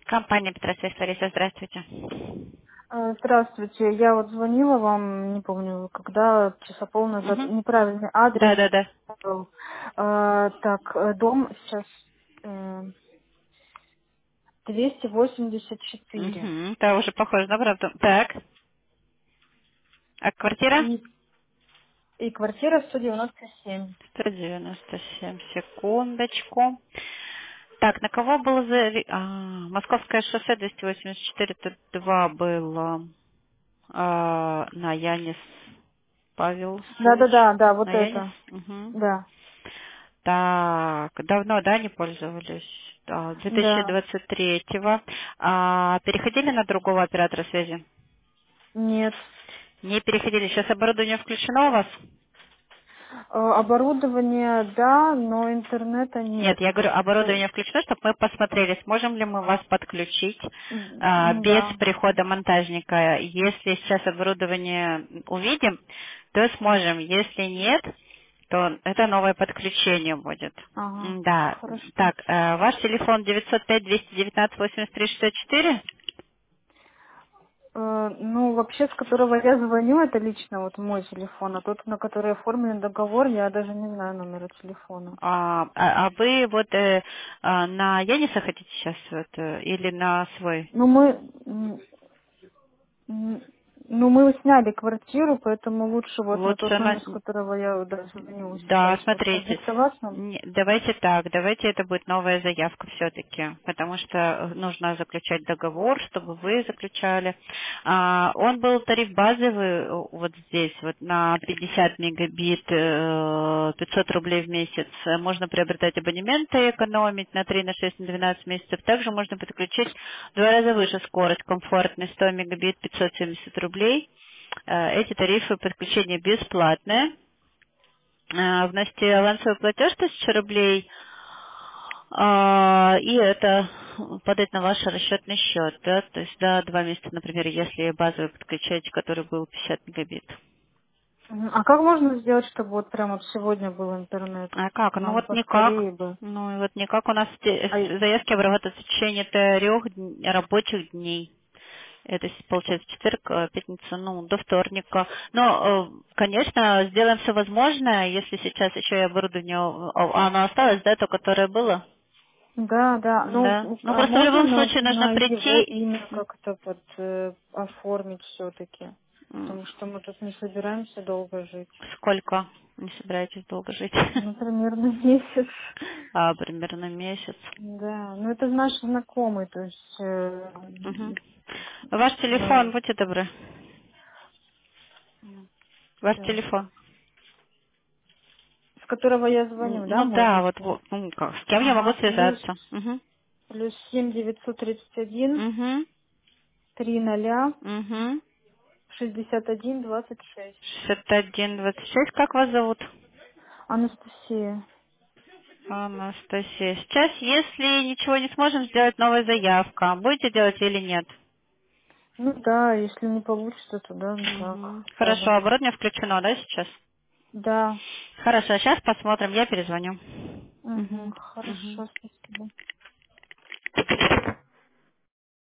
Компания Петросвязь Лариса, здравствуйте. Здравствуйте, я вот звонила вам, не помню, когда, часа пол назад, Угу. неправильный адрес Да, да, да. был. Так, дом сейчас э, 284. Угу. Да, уже похоже на правду. Так. А квартира? И, и квартира 197. 197. Секундочку. Так, на кого было Московское шоссе 284, тут 2 было. На Янис Павелович. Да, вот На Янис? это. Угу. Да, Так, давно, да, не пользовались? Да, да. 2023-го. Переходили на другого оператора связи? Нет. Не переходили. Сейчас оборудование включено у вас? Оборудование, да, но интернета Нет, нет. я говорю, оборудование включено, чтобы мы посмотрели, сможем ли мы вас подключить без Да. прихода монтажника. Если сейчас оборудование увидим, то сможем. Если нет, то это новое подключение будет. Ага, Да. хорошо. Так, ваш телефон 905-219-83-64? Ну, вообще, с которого я звоню, это лично вот мой телефон, а тот, на который оформлен договор, я даже не знаю номера телефона. А вы вот на Яниса хотите сейчас вот, или на свой? Ну, м, ну, мы сняли квартиру, поэтому лучше вот на тот Лучше номер, с которого я да, звоню Да, сейчас. Вот смотрите, продиктовать вам? давайте так, давайте это будет новая заявка все-таки, потому что нужно заключать договор, чтобы вы заключали. Он был тариф базовый вот здесь, вот на 50 мегабит, 500 рублей в месяц. Можно приобретать абонементы, экономить на 3, на 6, на 12 месяцев. Также можно подключить в 2 раза выше скорость, комфортный 100 мегабит, 570 рублей. Эти тарифы подключения бесплатные. Вносите авансовый платеж 1000 рублей, и это падает на ваш расчетный счет, да, то есть за 2 месяца, например, если базовый подключаете, который был 50 мегабит. А как можно сделать, чтобы вот прямо вот сегодня был интернет? А как? Ну Нам вот никак. поскорее бы. Ну и вот никак у нас А, заявки обрабатываются в течение 3 рабочих дней. Это получается четверг, пятница, ну, до вторника. Но, конечно, сделаем все возможное, если сейчас еще и оборудование, оно осталось, да, то, которое было. да. Ну, Да. Ну, а просто в можно любом случае нужно на его прийти. имя как-то оформить все-таки? М, Потому что мы тут не собираемся долго жить. Сколько не собираетесь долго жить? Ну, примерно месяц. Примерно месяц. Да, ну это наш знакомый, то есть Мгм. Ваш телефон, мы... будьте добры. Ваш Сейчас. телефон. С которого я звоню, да, Ну мой да, вот, личный? ну, с кем я могу Ага, связаться? Угу. плюс 7 931 Угу. 300 Угу. 61 26. 6126. Как вас зовут? Анастасия. Анастасия. Сейчас, если ничего не сможем сделать, новая заявка. Будете делать или нет? Ну да, если не получится, то да, ну Мгм. так, Хорошо, оставим. оборудование включено, да, сейчас? Да. Хорошо, сейчас посмотрим, я перезвоню. Угу, Мгм. Мгм. хорошо, спасибо.